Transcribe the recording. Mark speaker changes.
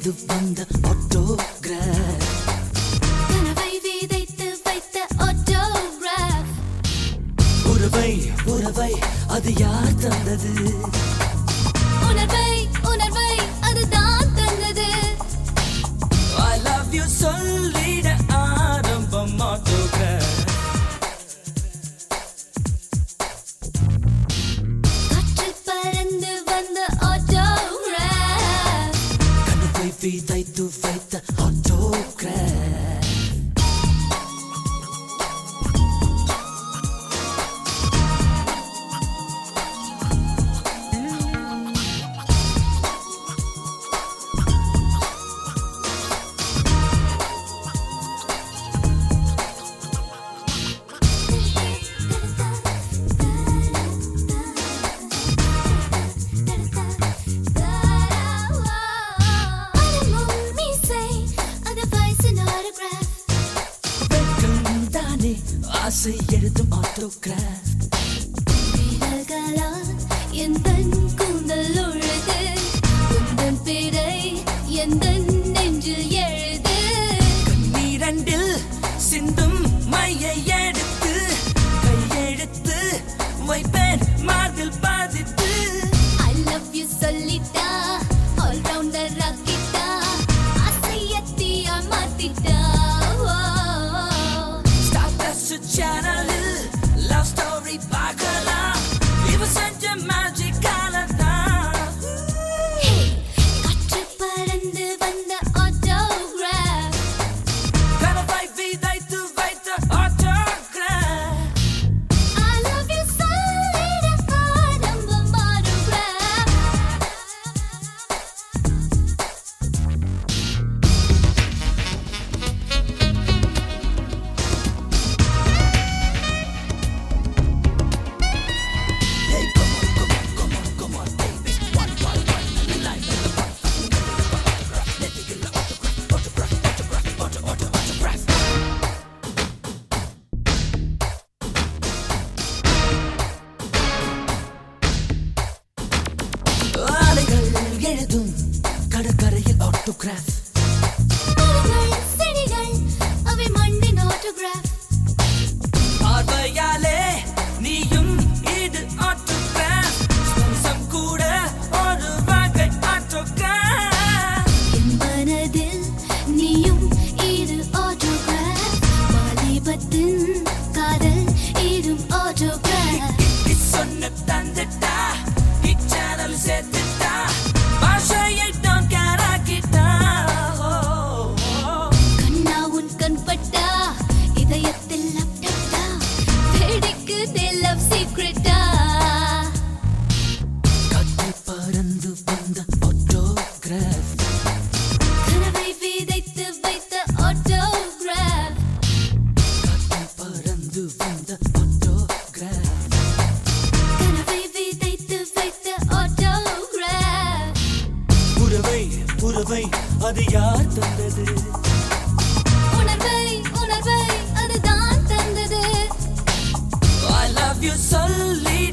Speaker 1: பறந்து வந்த ஆட்டோகிராஃப்
Speaker 2: கனவை விதைத்து வைத்த ஆட்டோகிராஃப்
Speaker 1: உறவை உறவை அது யார் தந்தது
Speaker 2: உணர்வை உணர்வை அதுதான் தந்தது
Speaker 1: I love you சொல்லிட ஆரம்பம் ஆட்டோகிராஃப்
Speaker 2: காற்றில் பறந்து வந்த ஆட்டோகிராஃப்
Speaker 1: கனவை விதைத்து வைத்த ஆட்டோகிராஃப் ஆசை எழுதும் ஆட்டோகிராஃப்
Speaker 2: விரல்களால் எந்தன் கூந்தல் உழுது உந்தன் பிறை எந்தன் நெஞ்சில் எழுது
Speaker 1: கண்ணீரண்டில் சிந்தும் மையை எடுத்து கையெழுத்து வைப்பேன் மார்பில் பாதித்து
Speaker 2: I love you சொல்லிட்டா ஆல்ரவுண்டர் ராக்கிட்டா ஆசையத்தியா மாத்திட்டா
Speaker 1: சேனலில் லவ் ஸ்டோரி பார்க்கலாம் இவ செஞ்ச மேஜிக்கால தான்
Speaker 2: காற்று பறந்து வந்த ஆட்டோகிராஃப்
Speaker 1: கனவை விதைத்து வைத்த ஆட்டோகிராஃப்
Speaker 2: I love you சொல்லிட ஆரம்பம் ஆட்டோகிராஃப்
Speaker 1: எழுதும் கடற்கரையில் ஆட்டோகிராஃப்
Speaker 2: மரங்கள் செடிகள் அவை மண்ணின் ஆட்டோகிராஃப்
Speaker 1: பார்வையாலே நீயும் இது ஆட்டோகிராஃப் ஸ்பர்சம் கூட ஒரு வகை ஆட்டோகிராஃப்
Speaker 2: என் மனதில் நீயும் இது ஆட்டோகிராஃப் வாலிபத்தின் காதல் இதும் ஆட்டோகிராஃப்
Speaker 1: சொன்ன தந்துட்டா இச்சேனல் சேர்த்துட்டா பாஷையை தான் காராக்கிட்டா
Speaker 2: கண்ணா உன் கண்பட்டா இதயத்தில் லேப்டாப்டா வெடிக்குதே லவ் சீக்ரெட்டா
Speaker 1: காற்றில் பறந்து வந்த ஆட்டோகிராஃப்
Speaker 2: கனவை விதைத்து வைத்த ஆட்டோகிராஃப்
Speaker 1: காற்றில் பறந்து வந்த ஆட்டோகிராஃப்
Speaker 2: கனவை விதைத்து வைத்த ஆட்டோகிராஃப்
Speaker 1: உறவை உறவை அது யார் தந்தது
Speaker 2: உணர்வை உணர்வை அதுதான் தந்தது
Speaker 1: I love you சொல்லி